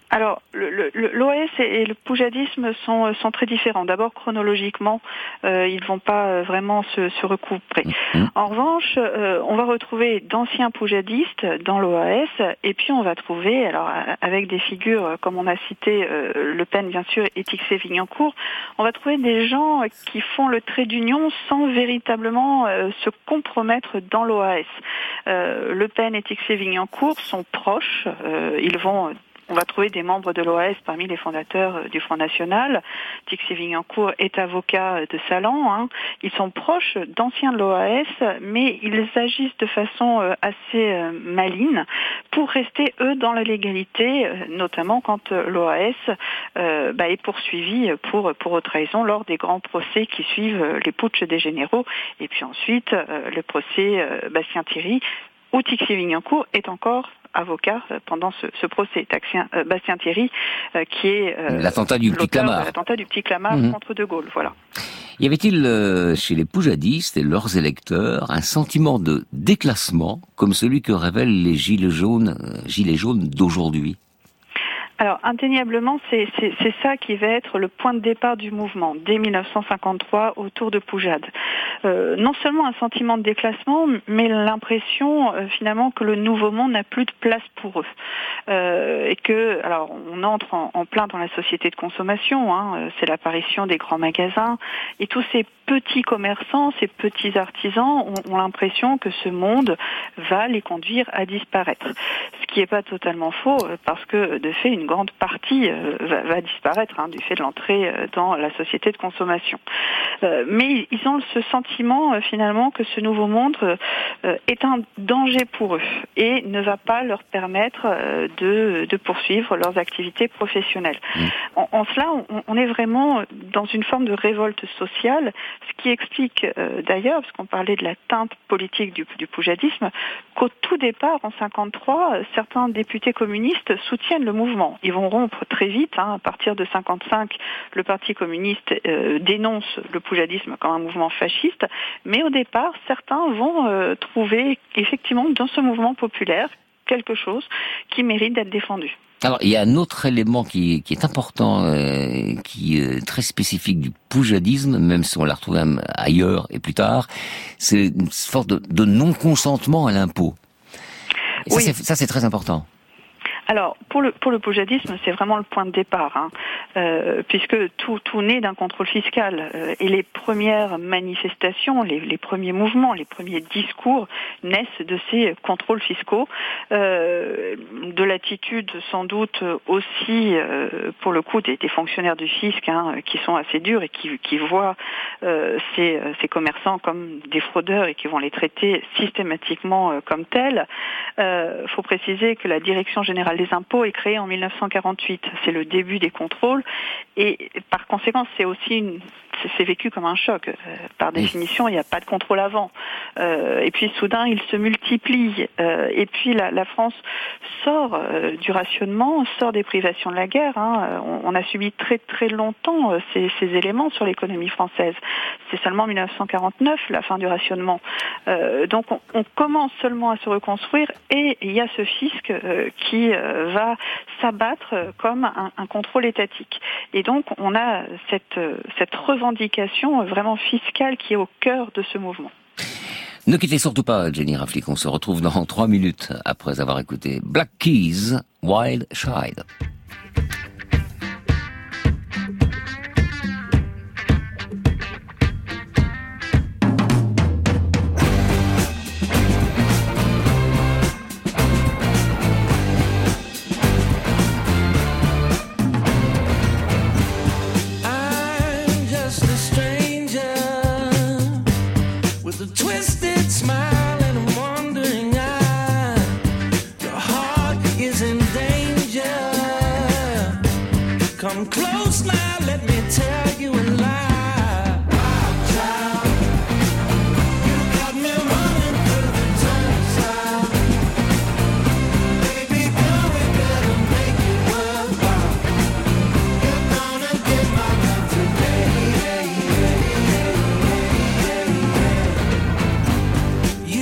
Alors, le, le, l'O A S et le poujadisme sont, sont très différents. D'abord, chronologiquement, euh, ils ne vont pas vraiment se, se recouprer. Mmh. En revanche, euh, on va retrouver d'anciens poujadistes dans l'O A S, et puis on va trouver, alors avec des figures comme on a cité euh, Le Pen bien sûr et Tixier-Vignancourt, on va trouver des gens qui font le trait d'union sans véritablement euh, se compromettre dans l'O A S. Euh, Le Pen et Tixier-Vignancourt sont proches, euh, ils vont... On va trouver des membres de l'O A S parmi les fondateurs du Front National. Tixier-Vignancourt est avocat de Salon. Hein. Ils sont proches d'anciens de l'O A S, mais ils agissent de façon assez maligne pour rester, eux, dans la légalité, notamment quand l'O A S euh, bah, est poursuivi pour, pour trahison lors des grands procès qui suivent les putschs des généraux. Et puis ensuite, euh, le procès euh, Bastien-Thierry, où Tixier-Vignancourt est encore avocat pendant ce, ce procès. Taxien, euh, Bastien Thierry, euh, qui est euh, l'attentat du petit Clamart, l'attentat du petit Clamart mmh. contre De Gaulle. Voilà. Y avait-il euh, chez les poujadistes et leurs électeurs un sentiment de déclassement comme celui que révèlent les gilets jaunes, euh, gilets jaunes d'aujourd'hui? Alors, indéniablement, c'est, c'est, c'est ça qui va être le point de départ du mouvement, dès dix-neuf cent cinquante-trois, autour de Poujade. Euh, non seulement un sentiment de déclassement, mais l'impression, euh, finalement, que le nouveau monde n'a plus de place pour eux. Euh, et que, alors, on entre en, en plein dans la société de consommation, hein, c'est l'apparition des grands magasins, et tous ces petits commerçants, ces petits artisans ont, ont l'impression que ce monde va les conduire à disparaître. Ce qui n'est pas totalement faux, parce que, de fait, une grande partie euh, va, va disparaître hein, du fait de l'entrée euh, dans la société de consommation. Euh, mais ils ont ce sentiment euh, finalement que ce nouveau monde euh, est un danger pour eux et ne va pas leur permettre euh, de, de poursuivre leurs activités professionnelles. Mmh. En, en cela, on, on est vraiment dans une forme de révolte sociale, ce qui explique euh, d'ailleurs, parce qu'on parlait de la teinte politique du, du poujadisme, qu'au tout départ, en cinquante-trois, certains députés communistes soutiennent le mouvement. Ils vont rompre très vite. Hein. À partir de cinquante-cinq, le Parti communiste euh, dénonce le poujadisme comme un mouvement fasciste. Mais au départ, certains vont euh, trouver effectivement dans ce mouvement populaire quelque chose qui mérite d'être défendu. Alors, il y a un autre élément qui, qui est important, euh, qui est très spécifique du poujadisme, même si on l'a retrouvé ailleurs et plus tard, c'est une sorte de, de non-consentement à l'impôt. Et oui. ça, c'est, ça, c'est très important. Alors, pour le pour le poujadisme, c'est vraiment le point de départ, hein, euh, puisque tout tout naît d'un contrôle fiscal euh, et les premières manifestations, les, les premiers mouvements, les premiers discours naissent de ces contrôles fiscaux, euh, de l'attitude sans doute aussi euh, pour le coup des, des fonctionnaires du fisc, hein, qui sont assez durs et qui qui voient euh, ces ces commerçants comme des fraudeurs et qui vont les traiter systématiquement euh, comme tels. Euh, faut préciser que la Direction générale des impôts est créée en dix-neuf cent quarante-huit. C'est le début des contrôles et par conséquent, c'est aussi une, c'est vécu comme un choc. Euh, par définition, il n'y a pas de contrôle avant. Euh, et puis soudain, il se multiplie. Euh, et puis la, la France sort euh, du rationnement, sort des privations de la guerre. Hein. On, on a subi très très longtemps euh, ces, ces éléments sur l'économie française. C'est seulement en dix-neuf cent quarante-neuf la fin du rationnement. Euh, donc on, on commence seulement à se reconstruire et il y a ce fisc euh, qui euh, va s'abattre comme un, un contrôle étatique. Et donc on a cette, cette revendication vraiment fiscale qui est au cœur de ce mouvement. Ne quittez surtout pas Jenny Raflick, on se retrouve dans trois minutes après avoir écouté Black Keys, Wild Child. You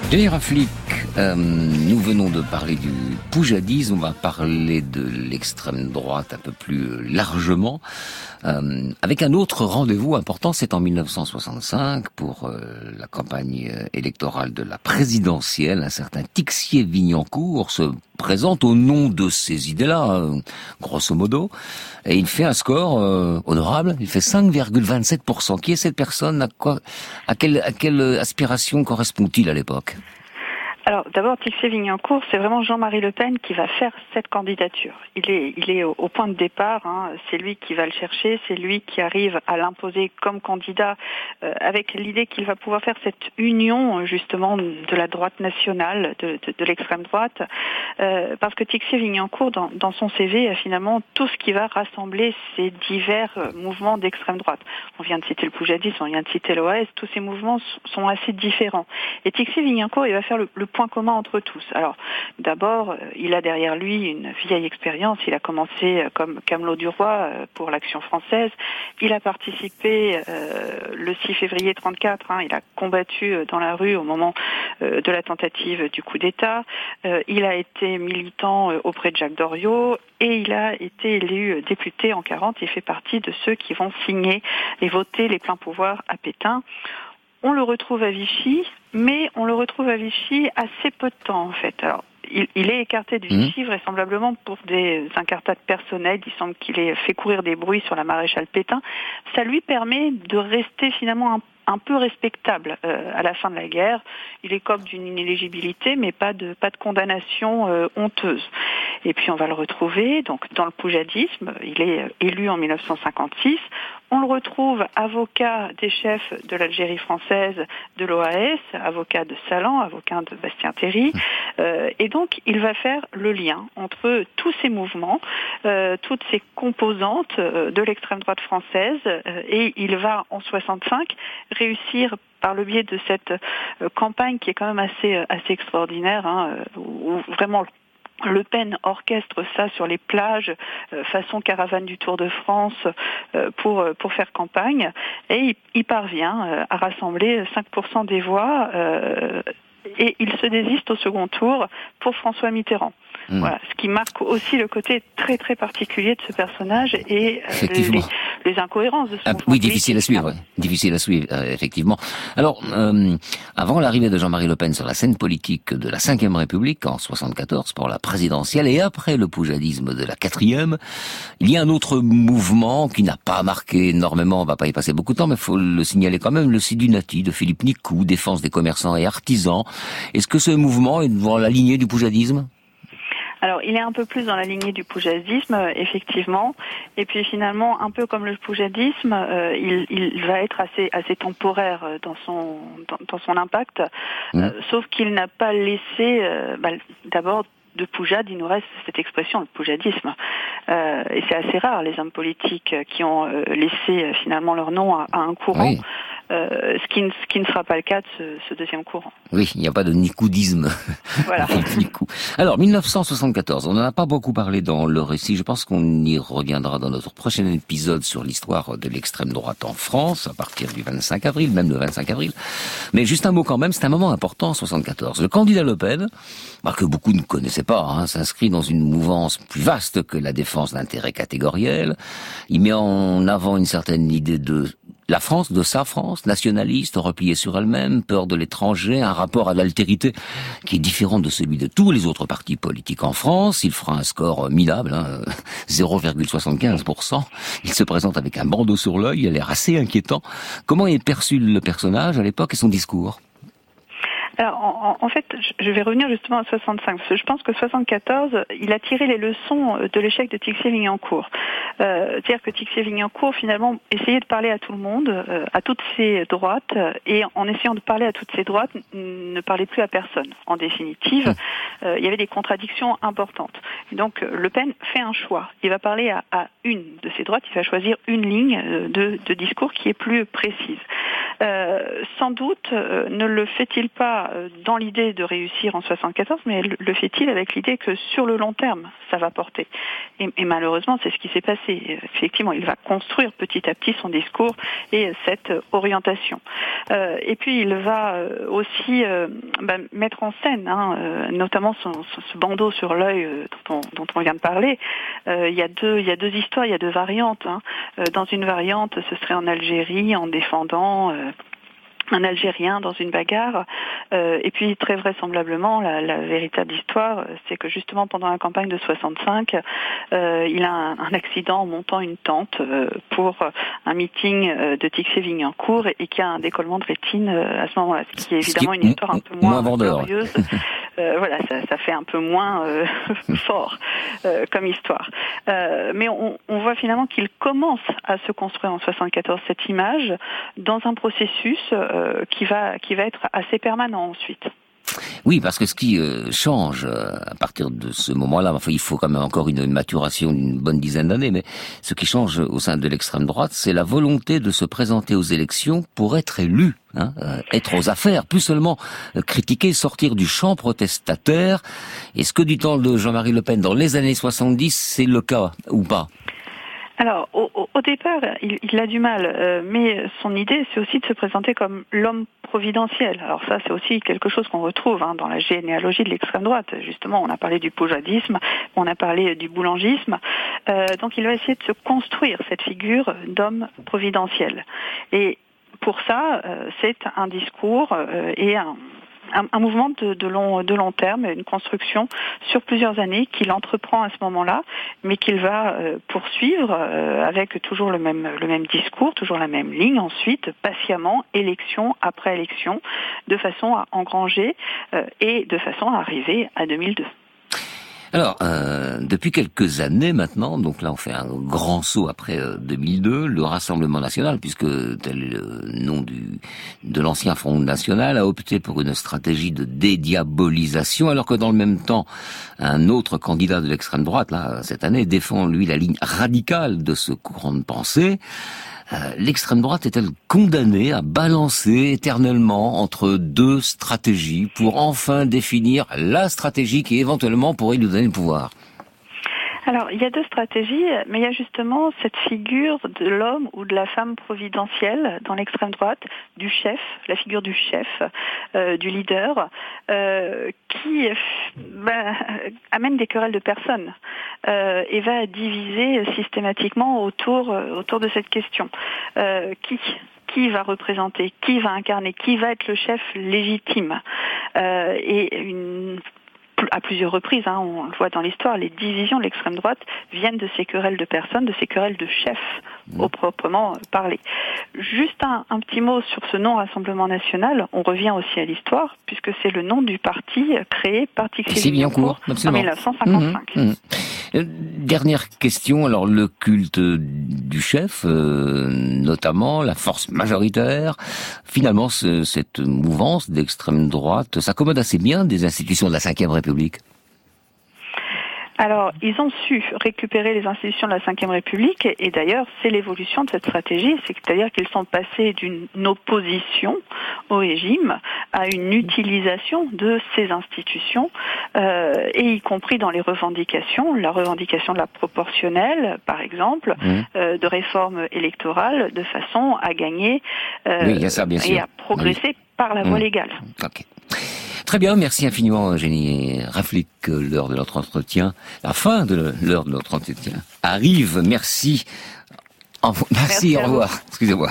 Denis Raflick, euh, nous venons de parler du poujadisme, on va parler de l'extrême droite un peu plus largement, euh, avec un autre rendez-vous important, c'est en mille neuf cent soixante-cinq, pour euh, la campagne électorale de la présidentielle. Un certain Tixier-Vignancourt se présente au nom de ces idées-là, euh, grosso modo, et il fait un score euh, honorable, il fait cinq virgule vingt-sept pour cent. Qui est cette personne? À quoi, à quelle, à quelle aspiration correspond-il à l'époque? Alors d'abord, Tixier-Vignancourt, c'est vraiment Jean-Marie Le Pen qui va faire cette candidature. Il est, il est au, au point de départ, hein. C'est lui qui va le chercher, c'est lui qui arrive à l'imposer comme candidat euh, avec l'idée qu'il va pouvoir faire cette union justement de la droite nationale, de, de, de l'extrême droite, euh, parce que Tixier-Vignancourt, dans, dans son C V, a finalement tout ce qui va rassembler ces divers euh, mouvements d'extrême droite. On vient de citer le poujadisme, on vient de citer l'O A S, tous ces mouvements sont assez différents. Et Tixier-Vignancourt, il va faire le, le point commun entre tous. Alors, d'abord, il a derrière lui une vieille expérience. Il a commencé comme Camelot du Roi pour l'Action française. Il a participé euh, le six février trente-quatre. Hein, il a combattu dans la rue au moment euh, de la tentative du coup d'État. Euh, il a été militant auprès de Jacques Doriot et il a été élu député en quarante. Il fait partie de ceux qui vont signer et voter les pleins pouvoirs à Pétain. On le retrouve à Vichy, mais on le retrouve à Vichy assez peu de temps en fait. Alors, il, il est écarté de Vichy mmh. vraisemblablement pour des incartades personnelles. Il semble qu'il ait fait courir des bruits sur la maréchale Pétain. Ça lui permet de rester finalement un un peu respectable euh, à la fin de la guerre. Il écope d'une inéligibilité, mais pas de pas de condamnation euh, honteuse. Et puis on va le retrouver donc dans le poujadisme. Il est élu en mille neuf cent cinquante-six. On le retrouve avocat des chefs de l'Algérie française, de l'O A S, avocat de Salan, avocat de Bastien-Terry. Euh, et donc il va faire le lien entre tous ces mouvements, euh, toutes ces composantes euh, de l'extrême droite française, euh, et il va en soixante-cinq réussir par le biais de cette euh, campagne qui est quand même assez assez extraordinaire, hein, où, où vraiment Le Pen orchestre ça sur les plages, euh, façon caravane du Tour de France, euh, pour pour faire campagne, et il, il parvient euh, à rassembler cinq pour cent des voix, euh, et il se désiste au second tour pour François Mitterrand. Mmh. Voilà, ce qui marque aussi le côté très très particulier de ce personnage et euh, les, les incohérences de ce ah, mouvement. Oui, difficile à suivre, difficile à suivre, euh, effectivement. Alors, euh, avant l'arrivée de Jean-Marie Le Pen sur la scène politique de la cinquième République en soixante-quatorze pour la présidentielle et après le poujadisme de la quatrième, il y a un autre mouvement qui n'a pas marqué énormément, on va pas y passer beaucoup de temps, mais il faut le signaler quand même, le Sidunati de Philippe Nicou, défense des commerçants et artisans. Est-ce que ce mouvement est dans la lignée du poujadisme ? Alors, il est un peu plus dans la lignée du poujadisme, effectivement. Et puis finalement, un peu comme le poujadisme, euh, il, il va être assez, assez temporaire dans son, dans, dans son impact. Mmh. Euh, sauf qu'il n'a pas laissé, euh, bah, d'abord, de poujade, il nous reste cette expression, le poujadisme. Euh, et c'est assez rare, les hommes politiques qui ont euh, laissé euh, finalement leur nom à, à un courant. Oui. Euh, ce, qui ne, ce qui ne sera pas le cas de ce, ce deuxième courant. Oui, il n'y a pas de nicoudisme. Voilà. Alors, mille neuf cent soixante-quatorze, on n'en a pas beaucoup parlé dans le récit. Je pense qu'on y reviendra dans notre prochain épisode sur l'histoire de l'extrême droite en France, à partir du vingt-cinq avril, même le vingt-cinq avril. Mais juste un mot quand même, c'est un moment important en soixante-quatorze. Le candidat Le Pen, bah, que beaucoup ne connaissaient pas, hein, s'inscrit dans une mouvance plus vaste que la défense d'intérêts catégoriels. Il met en avant une certaine idée de la France, de sa France, nationaliste, repliée sur elle-même, peur de l'étranger, un rapport à l'altérité qui est différent de celui de tous les autres partis politiques en France. Il fera un score minable, hein, zéro virgule soixante-quinze pour cent. Il se présente avec un bandeau sur l'œil, il a l'air assez inquiétant. Comment est perçu le personnage à l'époque et son discours ? Alors, en, en fait, je vais revenir justement à soixante-cinq, parce que je pense que soixante-quatorze, il a tiré les leçons de l'échec de Tixier-Vignancourt. Euh, c'est-à-dire que Tixier-Vignancourt, finalement, essayait de parler à tout le monde, euh, à toutes ces droites, et en essayant de parler à toutes ces droites, ne parlait plus à personne. En définitive, euh, il y avait des contradictions importantes. Et donc, Le Pen fait un choix. Il va parler à, à une de ces droites, il va choisir une ligne de, de discours qui est plus précise. Euh, sans doute euh, ne le fait-il pas euh, dans l'idée de réussir en soixante-quatorze, mais le, le fait-il avec l'idée que sur le long terme, ça va porter. Et, et malheureusement, c'est ce qui s'est passé. Effectivement, il va construire petit à petit son discours et cette orientation. Euh, et puis, il va euh, aussi euh, bah, mettre en scène, hein, euh, notamment son, son, ce bandeau sur l'œil euh, dont, on, dont on vient de parler. Euh, il y a deux, il y a deux histoires, il y a deux variantes. Hein. Euh, dans une variante, ce serait en Algérie, en défendant euh, un Algérien dans une bagarre. Euh, et puis, très vraisemblablement, la, la véritable histoire, c'est que justement, pendant la campagne de soixante-cinq, euh, il a un, un accident en montant une tente euh, pour un meeting euh, de Tixier-Vignancourt et, et qui a un décollement de rétine euh, à ce moment-là. Ce qui est évidemment une histoire un peu moins, moins glorieuse. Euh, voilà, ça, ça fait un peu moins euh, fort euh, comme histoire. Euh, mais on, on voit finalement qu'il commence à se construire en soixante-quatorze cette image dans un processus euh, qui va qui va être assez permanent ensuite. Oui, parce que ce qui euh, change euh, à partir de ce moment-là, enfin, il faut quand même encore une, une maturation d'une bonne dizaine d'années, mais ce qui change au sein de l'extrême droite, c'est la volonté de se présenter aux élections pour être élu, hein, euh, être aux affaires, plus seulement euh, critiquer, sortir du champ protestataire. Est-ce que du temps de Jean-Marie Le Pen, dans les années soixante-dix, c'est le cas ou pas ? Alors, au, au départ, il, il a du mal, euh, mais son idée, c'est aussi de se présenter comme l'homme providentiel. Alors ça, c'est aussi quelque chose qu'on retrouve hein, dans la généalogie de l'extrême droite. Justement, on a parlé du poujadisme, on a parlé du boulangisme. Euh, donc, il va essayer de se construire cette figure d'homme providentiel. Et pour ça, euh, c'est un discours euh, et un... Un, un mouvement de, de, long, de long terme, une construction sur plusieurs années qu'il entreprend à ce moment-là, mais qu'il va euh, poursuivre euh, avec toujours le même, le même discours, toujours la même ligne ensuite, patiemment, élection après élection, de façon à engranger euh, et de façon à arriver à deux mille deux. Alors, euh, depuis quelques années maintenant, donc là on fait un grand saut après euh, deux mille deux, le Rassemblement National, puisque tel est le nom du, de l'ancien Front National, a opté pour une stratégie de dédiabolisation, alors que dans le même temps, un autre candidat de l'extrême droite, là, cette année, défend lui la ligne radicale de ce courant de pensée. Euh, l'extrême droite est-elle condamnée à balancer éternellement entre deux stratégies pour enfin définir la stratégie qui éventuellement pourrait lui donner le pouvoir ? Alors, il y a deux stratégies, mais il y a justement cette figure de l'homme ou de la femme providentielle dans l'extrême droite, du chef, la figure du chef, euh, du leader, euh, qui bah, amène des querelles de personnes euh, et va diviser systématiquement autour, autour de cette question. Euh, qui Qui va représenter, qui va incarner, qui va être le chef légitime euh, et une à plusieurs reprises, hein, on le voit dans l'histoire, les divisions de l'extrême droite viennent de ces querelles de personnes, de ces querelles de chefs, mmh. au proprement parler. Juste un, un petit mot sur ce nom Rassemblement National, on revient aussi à l'histoire, puisque c'est le nom du parti créé par Tixier-Vignancourt en dix-neuf cent cinquante-cinq. Mmh, mmh. Dernière question, alors le culte du chef, euh, notamment la force majoritaire, finalement ce, cette mouvance d'extrême droite s'accommode assez bien des institutions de la cinquième République. Alors, ils ont su récupérer les institutions de la cinquième République et, et d'ailleurs, c'est l'évolution de cette stratégie, c'est-à-dire qu'ils sont passés d'une opposition au régime à une utilisation de ces institutions, euh, et y compris dans les revendications, la revendication de la proportionnelle, par exemple, mmh. euh, de réforme électorale, de façon à gagner euh, oui, il y a ça, bien sûr. et à progresser oui. par la voie mmh. légale. Okay. Très bien, merci infiniment Eugénie Raflic. L'heure de notre entretien, la fin de l'heure de notre entretien arrive. Merci. Au, merci, merci, au revoir. Excusez-moi.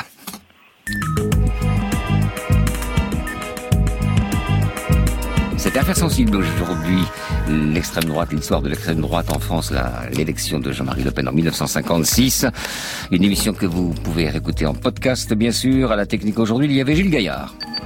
Cette affaire sensible aujourd'hui, l'extrême droite, l'histoire de l'extrême droite en France, la, l'élection de Jean-Marie Le Pen en dix-neuf cent cinquante-six. Une émission que vous pouvez réécouter en podcast, bien sûr. À la technique aujourd'hui, il y avait Gilles Gaillard.